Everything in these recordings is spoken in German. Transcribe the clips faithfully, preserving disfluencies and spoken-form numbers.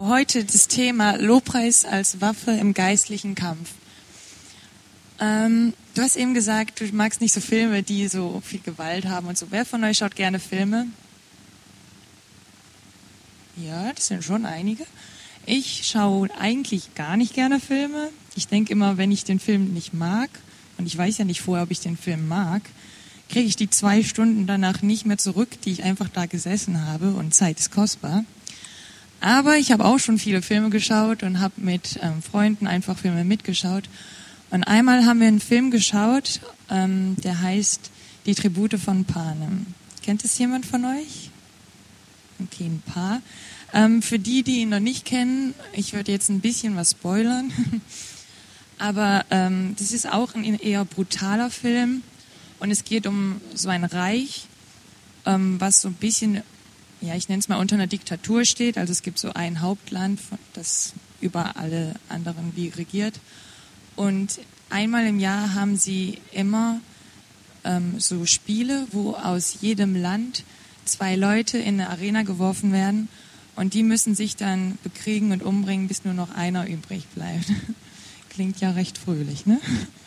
heute das Thema Lobpreis als Waffe im geistlichen Kampf. Ähm, du hast eben gesagt, du magst nicht so Filme, die so viel Gewalt haben und so. Wer von euch schaut gerne Filme? Ja, das sind schon einige. Ich schaue eigentlich gar nicht gerne Filme. Ich denke immer, wenn ich den Film nicht mag, und ich weiß ja nicht vorher, ob ich den Film mag, kriege ich die zwei Stunden danach nicht mehr zurück, die ich einfach da gesessen habe, und Zeit ist kostbar. Aber ich habe auch schon viele Filme geschaut und habe mit ähm, Freunden einfach Filme mitgeschaut. Und einmal haben wir einen Film geschaut, ähm, der heißt Die Tribute von Panem. Kennt es jemand von euch? Okay, ein paar. Ähm, für die, die ihn noch nicht kennen, ich würde jetzt ein bisschen was spoilern. Aber ähm, das ist auch ein eher brutaler Film. Und es geht um so ein Reich, ähm, was so ein bisschen, ja, ich nenne es mal unter einer Diktatur steht. Also es gibt so ein Hauptland, das über alle anderen wie regiert. Und einmal im Jahr haben sie immer ähm, so Spiele, wo aus jedem Land zwei Leute in eine Arena geworfen werden. Und die müssen sich dann bekriegen und umbringen, bis nur noch einer übrig bleibt. Klingt ja recht fröhlich, ne?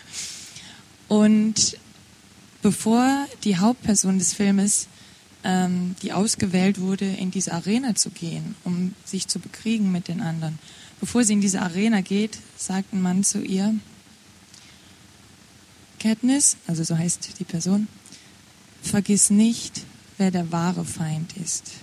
Und bevor die Hauptperson des Filmes, ähm, die ausgewählt wurde, in diese Arena zu gehen, um sich zu bekriegen mit den anderen, bevor sie in diese Arena geht, sagt ein Mann zu ihr: Katniss, also so heißt die Person, vergiss nicht, wer der wahre Feind ist.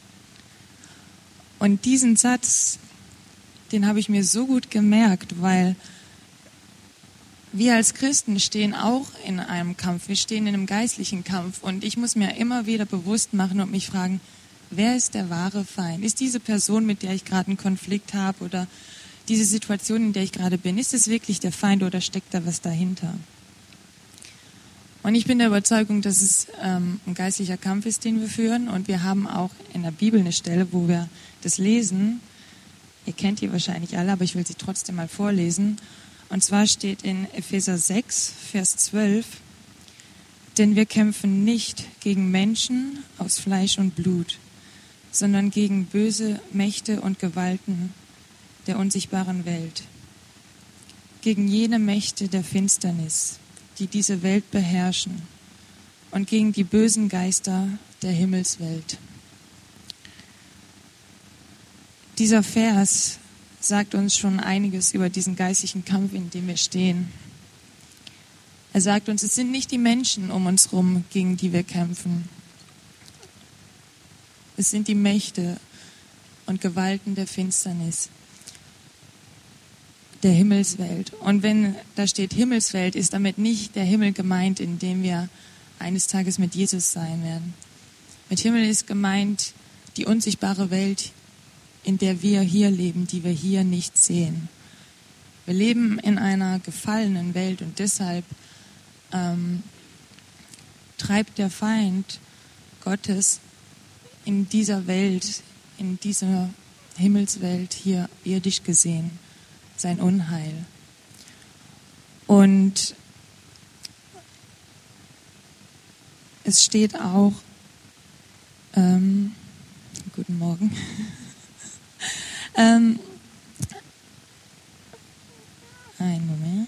Und diesen Satz, den habe ich mir so gut gemerkt, weil wir als Christen stehen auch in einem Kampf, wir stehen in einem geistlichen Kampf, und ich muss mir immer wieder bewusst machen und mich fragen, wer ist der wahre Feind? Ist diese Person, mit der ich gerade einen Konflikt habe, oder diese Situation, in der ich gerade bin, ist es wirklich der Feind oder steckt da was dahinter? Und ich bin der Überzeugung, dass es ähm, ein geistlicher Kampf ist, den wir führen, und wir haben auch in der Bibel eine Stelle, wo wir das lesen. Ihr kennt die wahrscheinlich alle, aber ich will sie trotzdem mal vorlesen. Und zwar steht in Epheser sechs, Vers zwölf, denn wir kämpfen nicht gegen Menschen aus Fleisch und Blut, sondern gegen böse Mächte und Gewalten der unsichtbaren Welt, gegen jene Mächte der Finsternis, die diese Welt beherrschen, und gegen die bösen Geister der Himmelswelt. Dieser Vers sagt uns schon einiges über diesen geistlichen Kampf, in dem wir stehen. Er sagt uns, es sind nicht die Menschen um uns herum, gegen die wir kämpfen. Es sind die Mächte und Gewalten der Finsternis, der Himmelswelt. Und wenn da steht Himmelswelt, ist damit nicht der Himmel gemeint, in dem wir eines Tages mit Jesus sein werden. Mit Himmel ist gemeint die unsichtbare Welt, in der wir hier leben, die wir hier nicht sehen. Wir leben in einer gefallenen Welt, und deshalb ähm, treibt der Feind Gottes in dieser Welt, in dieser Himmelswelt hier irdisch gesehen, sein Unheil. Und es steht auch, ähm, guten Morgen, ähm, einen Moment.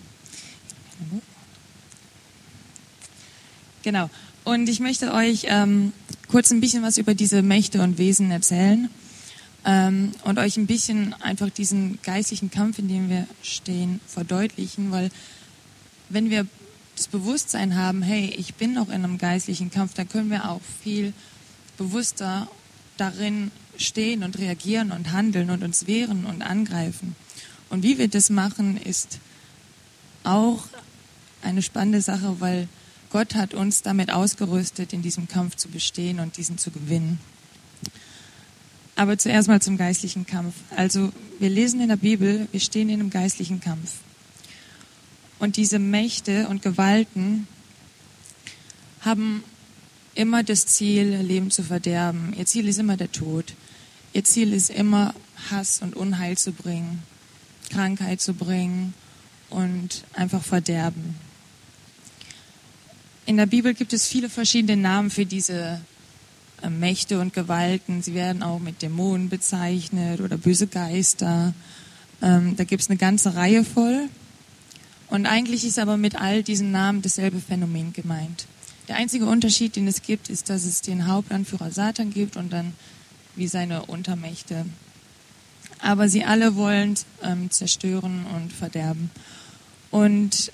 Genau. Und ich möchte euch ähm, kurz ein bisschen was über diese Mächte und Wesen erzählen. Und euch ein bisschen einfach diesen geistlichen Kampf, in dem wir stehen, verdeutlichen, weil wenn wir das Bewusstsein haben, hey, ich bin noch in einem geistlichen Kampf, dann können wir auch viel bewusster darin stehen und reagieren und handeln und uns wehren und angreifen. Und wie wir das machen, ist auch eine spannende Sache, weil Gott hat uns damit ausgerüstet, in diesem Kampf zu bestehen und diesen zu gewinnen. Aber zuerst mal zum geistlichen Kampf. Also wir lesen in der Bibel, wir stehen in einem geistlichen Kampf. Und diese Mächte und Gewalten haben immer das Ziel, Leben zu verderben. Ihr Ziel ist immer der Tod. Ihr Ziel ist immer, Hass und Unheil zu bringen, Krankheit zu bringen und einfach Verderben. In der Bibel gibt es viele verschiedene Namen für diese äh, Mächte und Gewalten. Sie werden auch mit Dämonen bezeichnet oder böse Geister. Ähm, da gibt es eine ganze Reihe voll. Und eigentlich ist aber mit all diesen Namen dasselbe Phänomen gemeint. Der einzige Unterschied, den es gibt, ist, dass es den Hauptanführer Satan gibt und dann wie seine Untermächte. Aber sie alle wollen ähm, zerstören und verderben. Und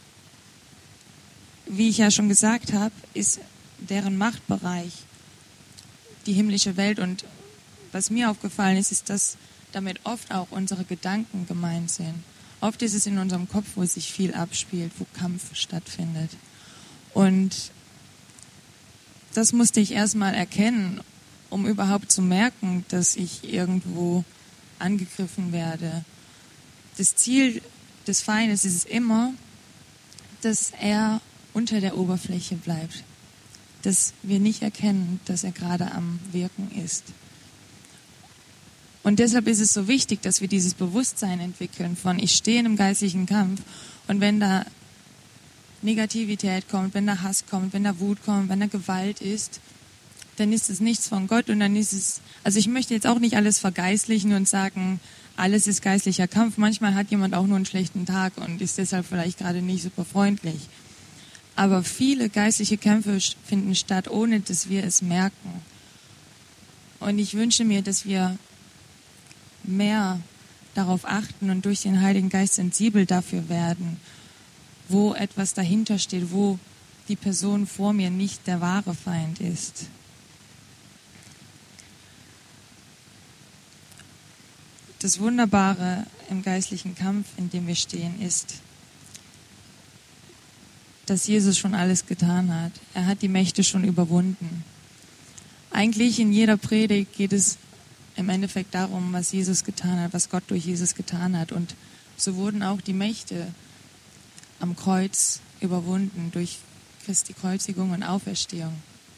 wie ich ja schon gesagt habe, ist deren Machtbereich die himmlische Welt. Und was mir aufgefallen ist, ist, dass damit oft auch unsere Gedanken gemeint sind. Oft ist es in unserem Kopf, wo sich viel abspielt, wo Kampf stattfindet. Und das musste ich erstmal erkennen, um überhaupt zu merken, dass ich irgendwo angegriffen werde. Das Ziel des Feindes ist es immer, dass er unter der Oberfläche bleibt. Dass wir nicht erkennen, dass er gerade am Wirken ist. Und deshalb ist es so wichtig, dass wir dieses Bewusstsein entwickeln von, ich stehe in einem geistlichen Kampf und wenn da Negativität kommt, wenn da Hass kommt, wenn da Wut kommt, wenn da Gewalt ist, dann ist es nichts von Gott und dann ist es, also ich möchte jetzt auch nicht alles vergeistlichen und sagen, alles ist geistlicher Kampf. Manchmal hat jemand auch nur einen schlechten Tag und ist deshalb vielleicht gerade nicht super freundlich. Aber viele geistliche Kämpfe finden statt, ohne dass wir es merken. Und ich wünsche mir, dass wir mehr darauf achten und durch den Heiligen Geist sensibel dafür werden, wo etwas dahinter steht, wo die Person vor mir nicht der wahre Feind ist. Das Wunderbare im geistlichen Kampf, in dem wir stehen, ist, dass Jesus schon alles getan hat. Er hat die Mächte schon überwunden. Eigentlich in jeder Predigt geht es im Endeffekt darum, was Jesus getan hat, was Gott durch Jesus getan hat. Und so wurden auch die Mächte am Kreuz überwunden durch Christi Kreuzigung und Auferstehung.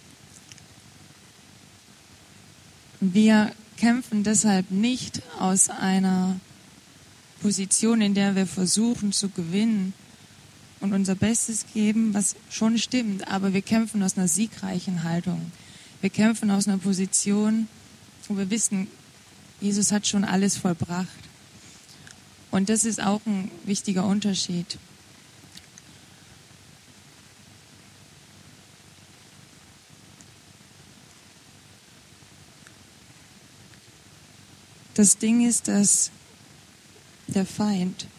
Wir kämpfen deshalb nicht aus einer Position, in der wir versuchen zu gewinnen und unser Bestes geben, was schon stimmt, aber wir kämpfen aus einer siegreichen Haltung. Wir kämpfen aus einer Position, wo wir wissen, Jesus hat schon alles vollbracht. Und das ist auch ein wichtiger Unterschied. Das Ding ist, dass der Feind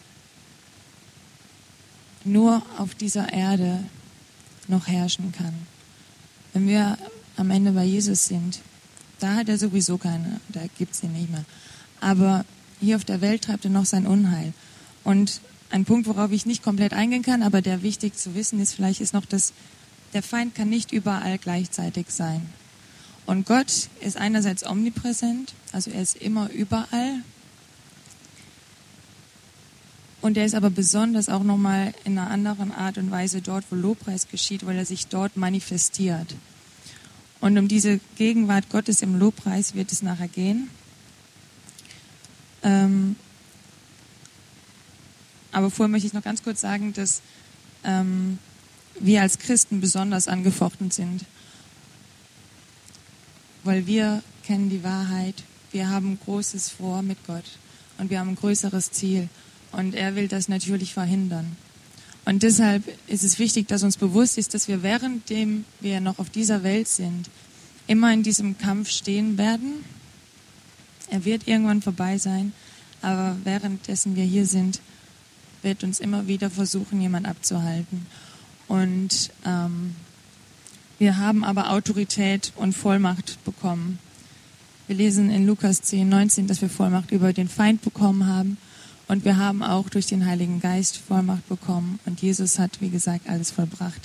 nur auf dieser Erde noch herrschen kann. Wenn wir am Ende bei Jesus sind, da hat er sowieso keine, da gibt es ihn nicht mehr. Aber hier auf der Welt treibt er noch sein Unheil. Und ein Punkt, worauf ich nicht komplett eingehen kann, aber der wichtig zu wissen ist, vielleicht ist noch, dass der Feind kann nicht überall gleichzeitig sein. Und Gott ist einerseits omnipräsent, also er ist immer überall. Und er ist aber besonders auch nochmal in einer anderen Art und Weise dort, wo Lobpreis geschieht, weil er sich dort manifestiert. Und um diese Gegenwart Gottes im Lobpreis wird es nachher gehen. Ähm, aber vorher möchte ich noch ganz kurz sagen, dass ähm, wir als Christen besonders angefochten sind. Weil wir kennen die Wahrheit, wir haben Großes vor mit Gott und wir haben ein größeres Ziel. Und er will das natürlich verhindern. Und deshalb ist es wichtig, dass uns bewusst ist, dass wir währenddem wir noch auf dieser Welt sind, immer in diesem Kampf stehen werden. Er wird irgendwann vorbei sein, aber währenddessen wir hier sind, wird uns immer wieder versuchen, jemand abzuhalten. Und ähm, wir haben aber Autorität und Vollmacht bekommen. Wir lesen in Lukas zehn, neunzehn, dass wir Vollmacht über den Feind bekommen haben. Und wir haben auch durch den Heiligen Geist Vollmacht bekommen. Und Jesus hat, wie gesagt, alles vollbracht.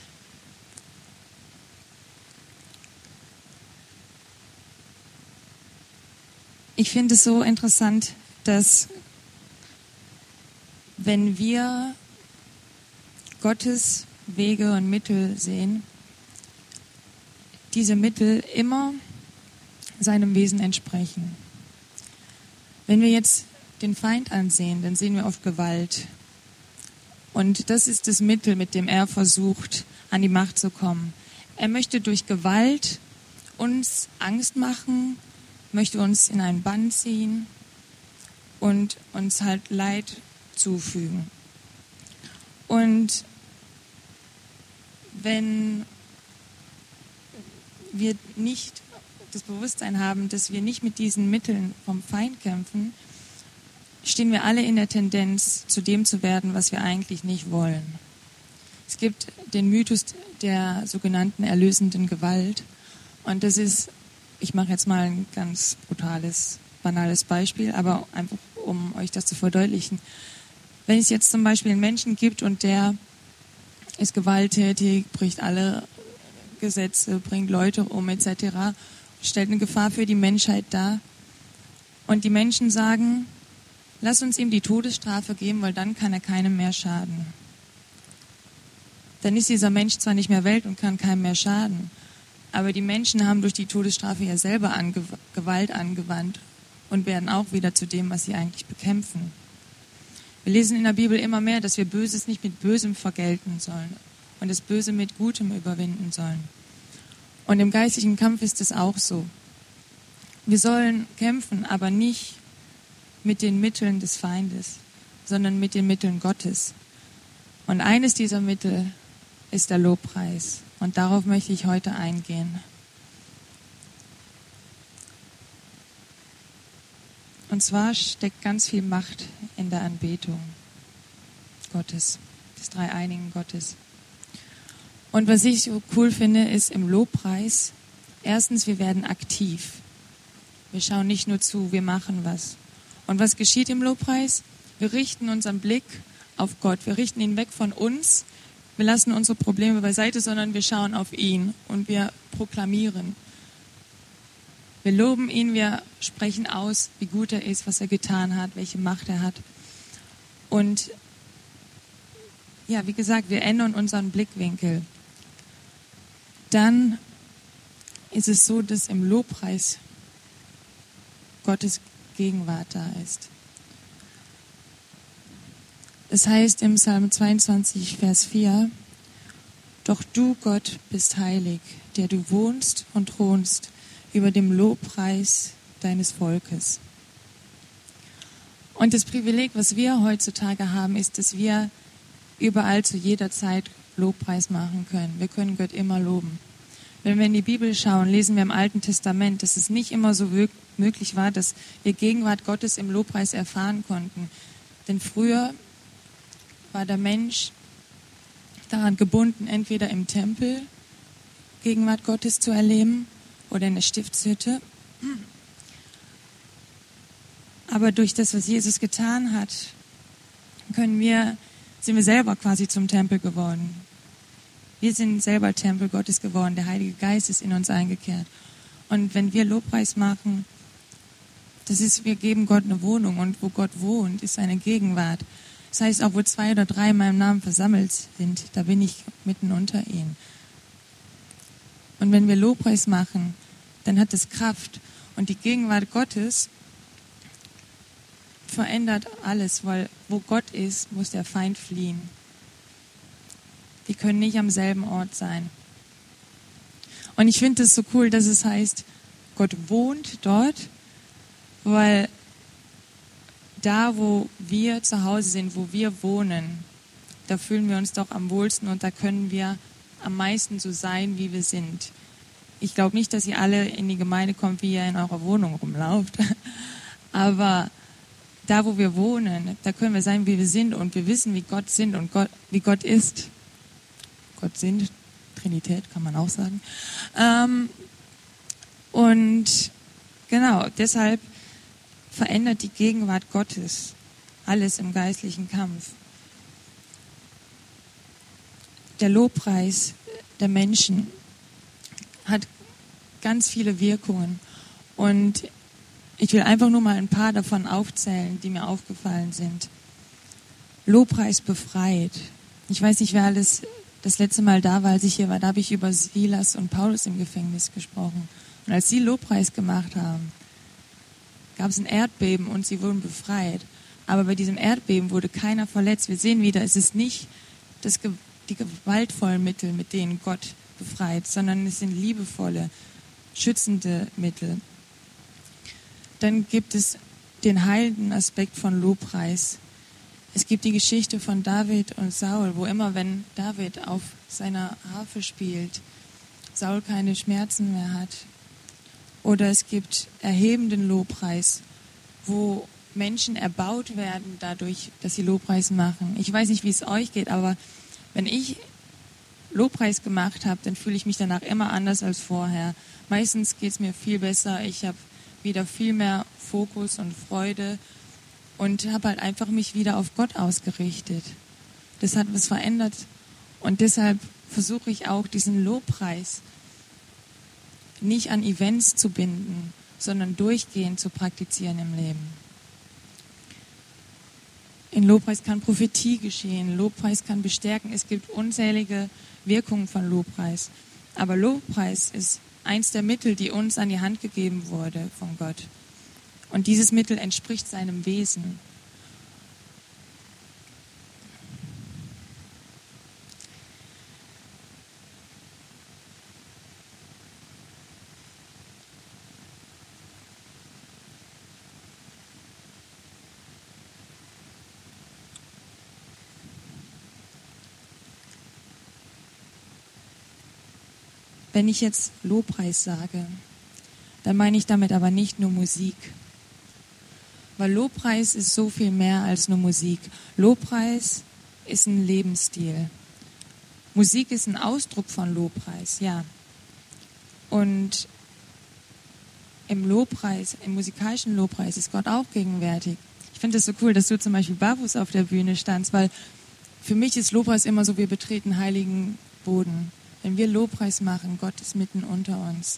Ich finde es so interessant, dass wenn wir Gottes Wege und Mittel sehen, diese Mittel immer seinem Wesen entsprechen. Wenn wir jetzt den Feind ansehen, dann sehen wir oft Gewalt. Und das ist das Mittel, mit dem er versucht, an die Macht zu kommen. Er möchte durch Gewalt uns Angst machen, möchte uns in einen Bann ziehen und uns halt Leid zufügen. Und wenn wir nicht das Bewusstsein haben, dass wir nicht mit diesen Mitteln vom Feind kämpfen, stehen wir alle in der Tendenz, zu dem zu werden, was wir eigentlich nicht wollen. Es gibt den Mythos der sogenannten erlösenden Gewalt. Und das ist, ich mache jetzt mal ein ganz brutales, banales Beispiel, aber einfach, um euch das zu verdeutlichen. Wenn es jetzt zum Beispiel einen Menschen gibt und der ist gewalttätig, bricht alle Gesetze, bringt Leute um et cetera, stellt eine Gefahr für die Menschheit dar. Und die Menschen sagen, lass uns ihm die Todesstrafe geben, weil dann kann er keinem mehr schaden. Dann ist dieser Mensch zwar nicht mehr Welt und kann keinem mehr schaden, aber die Menschen haben durch die Todesstrafe ja selber ange- Gewalt angewandt und werden auch wieder zu dem, was sie eigentlich bekämpfen. Wir lesen in der Bibel immer mehr, dass wir Böses nicht mit Bösem vergelten sollen und das Böse mit Gutem überwinden sollen. Und im geistlichen Kampf ist es auch so. Wir sollen kämpfen, aber nicht mit den Mitteln des Feindes, sondern mit den Mitteln Gottes. Und eines dieser Mittel ist der Lobpreis. Und darauf möchte ich heute eingehen. Und zwar steckt ganz viel Macht in der Anbetung Gottes, des dreieinigen Gottes. Und was ich so cool finde, ist im Lobpreis, erstens, wir werden aktiv. Wir schauen nicht nur zu, wir machen was. Und was geschieht im Lobpreis? Wir richten unseren Blick auf Gott. Wir richten ihn weg von uns. Wir lassen unsere Probleme beiseite, sondern wir schauen auf ihn und wir proklamieren. Wir loben ihn, wir sprechen aus, wie gut er ist, was er getan hat, welche Macht er hat. Und ja, wie gesagt, wir ändern unseren Blickwinkel. Dann ist es so, dass im Lobpreis Gottes Gegenwart da ist. Es heißt im Psalm zweiundzwanzig, Vers vier, doch du, Gott, bist heilig, der du wohnst und thronst über dem Lobpreis deines Volkes. Und das Privileg, was wir heutzutage haben, ist, dass wir überall zu jeder Zeit Lobpreis machen können. Wir können Gott immer loben. Wenn wir in die Bibel schauen, lesen wir im Alten Testament, dass es nicht immer so möglich war, dass wir Gegenwart Gottes im Lobpreis erfahren konnten. Denn früher war der Mensch daran gebunden, entweder im Tempel Gegenwart Gottes zu erleben oder in der Stiftshütte. Aber durch das, was Jesus getan hat, können wir, sind wir selber quasi zum Tempel geworden. Wir sind selber Tempel Gottes geworden. Der Heilige Geist ist in uns eingekehrt. Und wenn wir Lobpreis machen, das ist, wir geben Gott eine Wohnung. Und wo Gott wohnt, ist seine Gegenwart. Das heißt, auch wo zwei oder drei in meinem Namen versammelt sind, da bin ich mitten unter ihnen. Und wenn wir Lobpreis machen, dann hat es Kraft. Und die Gegenwart Gottes verändert alles, weil wo Gott ist, muss der Feind fliehen. Die können nicht am selben Ort sein. Und ich finde es so cool, dass es heißt, Gott wohnt dort, weil da, wo wir zu Hause sind, wo wir wohnen, da fühlen wir uns doch am wohlsten und da können wir am meisten so sein, wie wir sind. Ich glaube nicht, dass ihr alle in die Gemeinde kommt, wie ihr in eurer Wohnung rumlauft, aber da, wo wir wohnen, da können wir sein, wie wir sind und wir wissen, wie Gott sind und Gott, wie Gott ist. Gott sind, Trinität kann man auch sagen. Ähm, und genau, deshalb verändert die Gegenwart Gottes alles im geistlichen Kampf. Der Lobpreis der Menschen hat ganz viele Wirkungen und ich will einfach nur mal ein paar davon aufzählen, die mir aufgefallen sind. Lobpreis befreit. Ich weiß nicht, wer alles das letzte Mal da war, als ich hier war, da habe ich über Silas und Paulus im Gefängnis gesprochen. Und als sie Lobpreis gemacht haben, gab es ein Erdbeben und sie wurden befreit. Aber bei diesem Erdbeben wurde keiner verletzt. Wir sehen wieder, es ist nicht das, die gewaltvollen Mittel, mit denen Gott befreit, sondern es sind liebevolle, schützende Mittel. Dann gibt es den heilenden Aspekt von Lobpreis. Es gibt die Geschichte von David und Saul, wo immer, wenn David auf seiner Harfe spielt, Saul keine Schmerzen mehr hat. Oder es gibt erhebenden Lobpreis, wo Menschen erbaut werden dadurch, dass sie Lobpreis machen. Ich weiß nicht, wie es euch geht, aber wenn ich Lobpreis gemacht habe, dann fühle ich mich danach immer anders als vorher. Meistens geht es mir viel besser. Ich habe wieder viel mehr Fokus und Freude und habe halt einfach mich wieder auf Gott ausgerichtet. Das hat was verändert und deshalb versuche ich auch diesen Lobpreis nicht an Events zu binden, sondern durchgehend zu praktizieren im Leben. In Lobpreis kann Prophetie geschehen, Lobpreis kann bestärken. Es gibt unzählige Wirkungen von Lobpreis. Aber Lobpreis ist eins der Mittel, die uns an die Hand gegeben wurde von Gott. Und dieses Mittel entspricht seinem Wesen. Wenn ich jetzt Lobpreis sage, dann meine ich damit aber nicht nur Musik. Weil Lobpreis ist so viel mehr als nur Musik. Lobpreis ist ein Lebensstil. Musik ist ein Ausdruck von Lobpreis, ja. Und im Lobpreis, im musikalischen Lobpreis ist Gott auch gegenwärtig. Ich finde es so cool, dass du zum Beispiel barfuß auf der Bühne standst, weil für mich ist Lobpreis immer so, wir betreten heiligen Boden. Wenn wir Lobpreis machen, Gott ist mitten unter uns.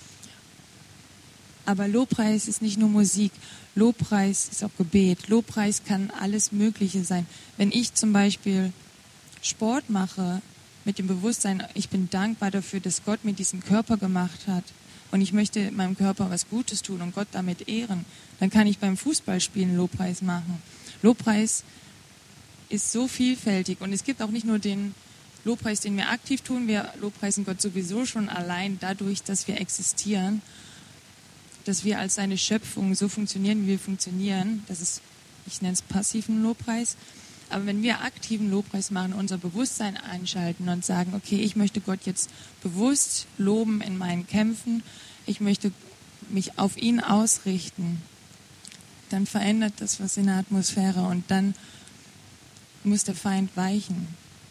Aber Lobpreis ist nicht nur Musik. Lobpreis ist auch Gebet. Lobpreis kann alles Mögliche sein. Wenn ich zum Beispiel Sport mache, mit dem Bewusstsein, ich bin dankbar dafür, dass Gott mir diesen Körper gemacht hat und ich möchte meinem Körper was Gutes tun und Gott damit ehren, dann kann ich beim Fußballspielen Lobpreis machen. Lobpreis ist so vielfältig und es gibt auch nicht nur den Lobpreis, den wir aktiv tun. Wir lobpreisen Gott sowieso schon allein dadurch, dass wir existieren, dass wir als seine Schöpfung so funktionieren, wie wir funktionieren. Das ist, ich nenne es passiven Lobpreis. Aber wenn wir aktiven Lobpreis machen, unser Bewusstsein einschalten und sagen, okay, ich möchte Gott jetzt bewusst loben in meinen Kämpfen, ich möchte mich auf ihn ausrichten, dann verändert das was in der Atmosphäre und dann muss der Feind weichen.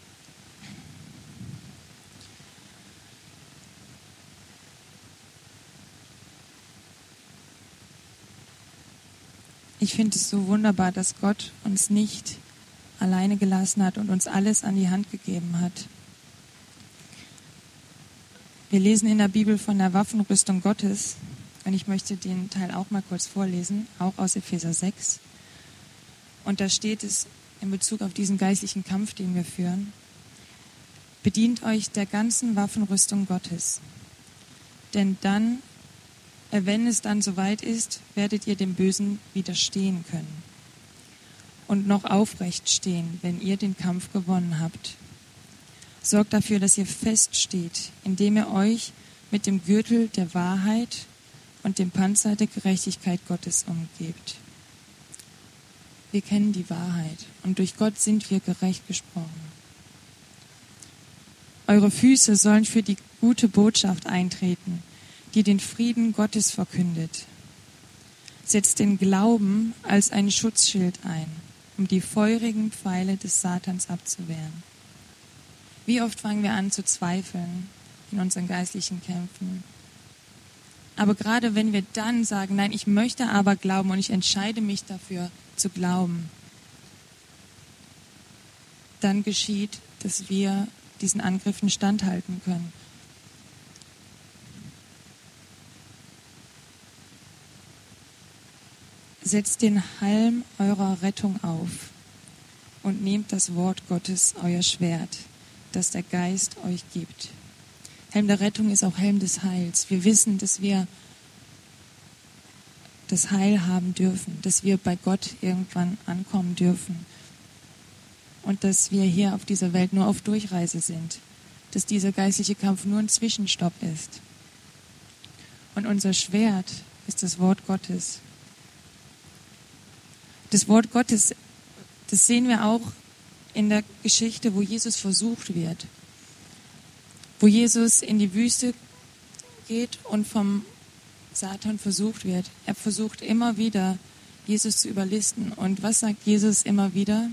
Ich finde es so wunderbar, dass Gott uns nicht alleine gelassen hat und uns alles an die Hand gegeben hat. Wir lesen in der Bibel von der Waffenrüstung Gottes und ich möchte den Teil auch mal kurz vorlesen, auch aus Epheser sechs. Und da steht es in Bezug auf diesen geistlichen Kampf, den wir führen: Bedient euch der ganzen Waffenrüstung Gottes, denn dann wenn es dann soweit ist, werdet ihr dem Bösen widerstehen können und noch aufrecht stehen, wenn ihr den Kampf gewonnen habt. Sorgt dafür, dass ihr feststeht, indem ihr euch mit dem Gürtel der Wahrheit und dem Panzer der Gerechtigkeit Gottes umgebt. Wir kennen die Wahrheit und durch Gott sind wir gerecht gesprochen. Eure Füße sollen für die gute Botschaft eintreten, die den Frieden Gottes verkündet. Setzt den Glauben als ein Schutzschild ein, um die feurigen Pfeile des Satans abzuwehren. Wie oft fangen wir an zu zweifeln in unseren geistlichen Kämpfen? Aber gerade wenn wir dann sagen, nein, ich möchte aber glauben und ich entscheide mich dafür zu glauben, dann geschieht, dass wir diesen Angriffen standhalten können. Setzt den Helm eurer Rettung auf und nehmt das Wort Gottes, euer Schwert, das der Geist euch gibt. Helm der Rettung ist auch Helm des Heils. Wir wissen, dass wir das Heil haben dürfen, dass wir bei Gott irgendwann ankommen dürfen und dass wir hier auf dieser Welt nur auf Durchreise sind, dass dieser geistliche Kampf nur ein Zwischenstopp ist. Und unser Schwert ist das Wort Gottes. Das Wort Gottes, das sehen wir auch in der Geschichte, wo Jesus versucht wird. Wo Jesus in die Wüste geht und vom Satan versucht wird. Er versucht immer wieder, Jesus zu überlisten. Und was sagt Jesus immer wieder?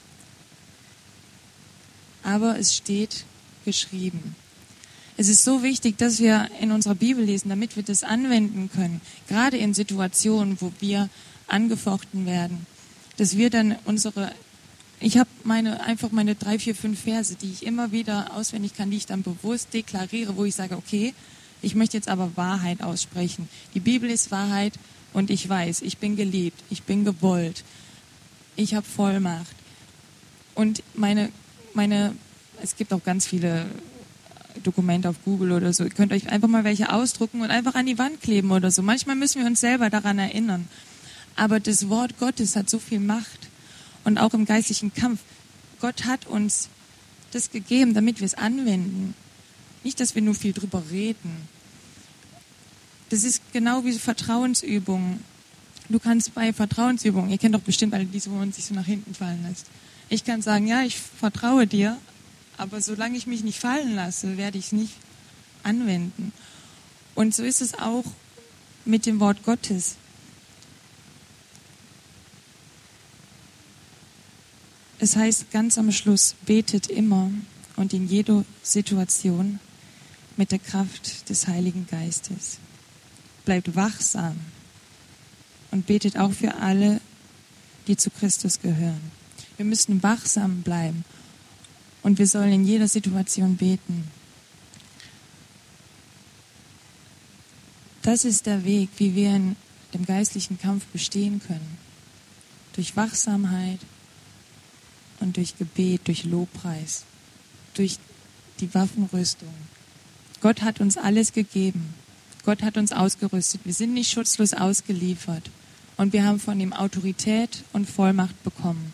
Aber es steht geschrieben. Es ist so wichtig, dass wir in unserer Bibel lesen, damit wir das anwenden können. Gerade in Situationen, wo wir angefochten werden. Dass wir dann unsere, ich habe meine, einfach meine drei, vier, fünf Verse, die ich immer wieder auswendig kann, die ich dann bewusst deklariere, wo ich sage, okay, ich möchte jetzt aber Wahrheit aussprechen. Die Bibel ist Wahrheit und ich weiß, ich bin geliebt, ich bin gewollt, ich habe Vollmacht. Und meine, meine, es gibt auch ganz viele Dokumente auf Google oder so. Ihr könnt euch einfach mal welche ausdrucken und einfach an die Wand kleben oder so. Manchmal müssen wir uns selber daran erinnern. Aber das Wort Gottes hat so viel Macht. Und auch im geistlichen Kampf. Gott hat uns das gegeben, damit wir es anwenden. Nicht, dass wir nur viel drüber reden. Das ist genau wie Vertrauensübungen. Du kannst bei Vertrauensübungen, ihr kennt doch bestimmt alle diese, wo man sich so nach hinten fallen lässt. Ich kann sagen, ja, ich vertraue dir, aber solange ich mich nicht fallen lasse, werde ich es nicht anwenden. Und so ist es auch mit dem Wort Gottes. Es heißt ganz am Schluss, betet immer und in jeder Situation mit der Kraft des Heiligen Geistes. Bleibt wachsam und betet auch für alle, die zu Christus gehören. Wir müssen wachsam bleiben und wir sollen in jeder Situation beten. Das ist der Weg, wie wir in dem geistlichen Kampf bestehen können. Durch Wachsamkeit und durch Gebet, durch Lobpreis, durch die Waffenrüstung. Gott hat uns alles gegeben. Gott hat uns ausgerüstet. Wir sind nicht schutzlos ausgeliefert. Und wir haben von ihm Autorität und Vollmacht bekommen.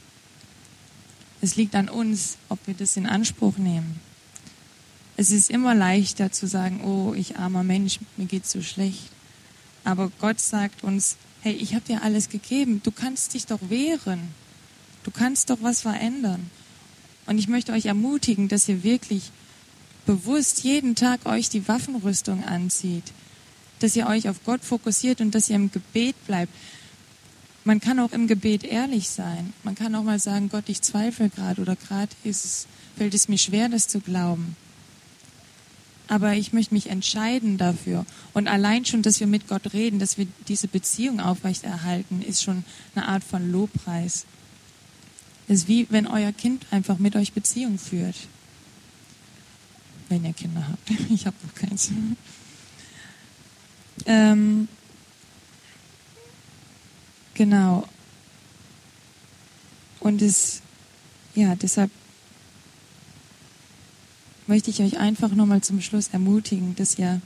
Es liegt an uns, ob wir das in Anspruch nehmen. Es ist immer leichter zu sagen, oh, ich armer Mensch, mir geht's so schlecht. Aber Gott sagt uns, hey, ich habe dir alles gegeben. Du kannst dich doch wehren. Du kannst doch was verändern. Und ich möchte euch ermutigen, dass ihr wirklich bewusst jeden Tag euch die Waffenrüstung anzieht. Dass ihr euch auf Gott fokussiert und dass ihr im Gebet bleibt. Man kann auch im Gebet ehrlich sein. Man kann auch mal sagen, Gott, ich zweifle gerade oder gerade fällt es mir schwer, das zu glauben. Aber ich möchte mich entscheiden dafür. Und allein schon, dass wir mit Gott reden, dass wir diese Beziehung aufrechterhalten, ist schon eine Art von Lobpreis. Es ist wie, wenn euer Kind einfach mit euch Beziehung führt. Wenn ihr Kinder habt. Ich habe noch keins. Ähm, genau. Und es, ja, deshalb möchte ich euch einfach nochmal zum Schluss ermutigen, dass ihr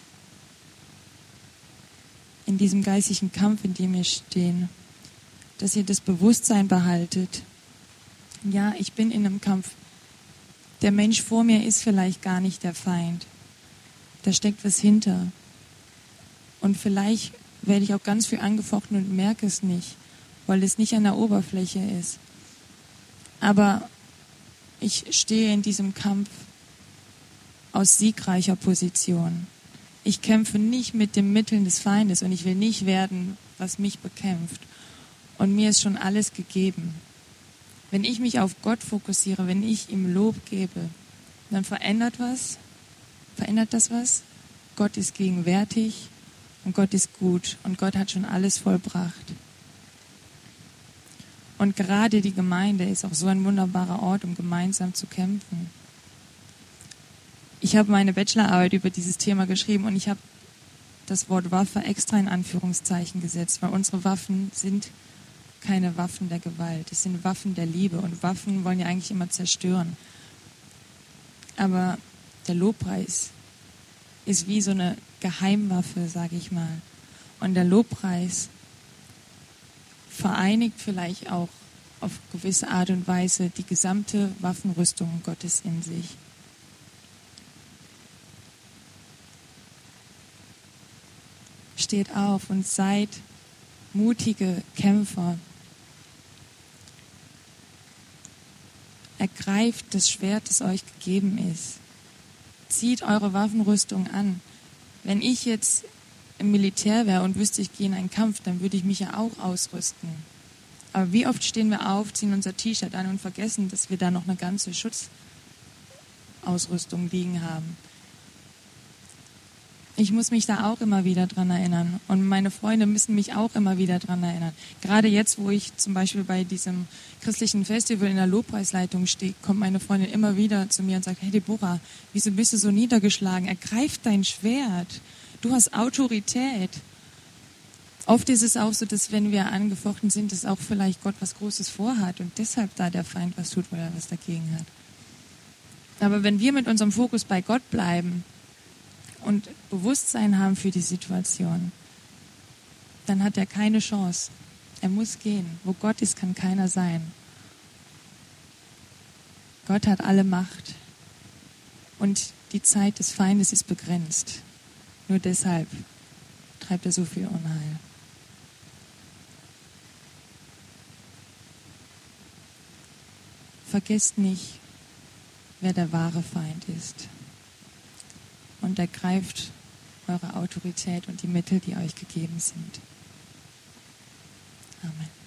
in diesem geistlichen Kampf, in dem wir stehen, dass ihr das Bewusstsein behaltet. Ja, ich bin in einem Kampf. Der Mensch vor mir ist vielleicht gar nicht der Feind. Da steckt was hinter. Und vielleicht werde ich auch ganz viel angefochten und merke es nicht, weil es nicht an der Oberfläche ist. Aber ich stehe in diesem Kampf aus siegreicher Position. Ich kämpfe nicht mit den Mitteln des Feindes und ich will nicht werden, was mich bekämpft. Und mir ist schon alles gegeben. Wenn ich mich auf Gott fokussiere, wenn ich ihm Lob gebe, dann verändert was, verändert das was. Gott ist gegenwärtig und Gott ist gut und Gott hat schon alles vollbracht. Und gerade die Gemeinde ist auch so ein wunderbarer Ort, um gemeinsam zu kämpfen. Ich habe meine Bachelorarbeit über dieses Thema geschrieben und ich habe das Wort Waffe extra in Anführungszeichen gesetzt, weil unsere Waffen sind keine Waffen der Gewalt, es sind Waffen der Liebe und Waffen wollen ja eigentlich immer zerstören. Aber der Lobpreis ist wie so eine Geheimwaffe, sage ich mal. Und der Lobpreis vereinigt vielleicht auch auf gewisse Art und Weise die gesamte Waffenrüstung Gottes in sich. Steht auf und seid mutige Kämpfer. Ergreift das Schwert, das euch gegeben ist. Zieht eure Waffenrüstung an. Wenn ich jetzt im Militär wäre und wüsste, ich gehe in einen Kampf, dann würde ich mich ja auch ausrüsten. Aber wie oft stehen wir auf, ziehen unser T-Shirt an und vergessen, dass wir da noch eine ganze Schutzausrüstung liegen haben. Ich muss mich da auch immer wieder dran erinnern. Und meine Freunde müssen mich auch immer wieder dran erinnern. Gerade jetzt, wo ich zum Beispiel bei diesem christlichen Festival in der Lobpreisleitung stehe, kommt meine Freundin immer wieder zu mir und sagt, hey Deborah, wieso bist du so niedergeschlagen? Ergreif dein Schwert. Du hast Autorität. Oft ist es auch so, dass wenn wir angefochten sind, dass auch vielleicht Gott was Großes vorhat und deshalb da der Feind was tut, weil er was dagegen hat. Aber wenn wir mit unserem Fokus bei Gott bleiben, und Bewusstsein haben für die Situation, dann hat er keine Chance. Er muss gehen. Wo Gott ist, kann keiner sein. Gott hat alle Macht. Und die Zeit des Feindes ist begrenzt. Nur deshalb treibt er so viel Unheil. Vergesst nicht, wer der wahre Feind ist. Und ergreift eure Autorität und die Mittel, die euch gegeben sind. Amen.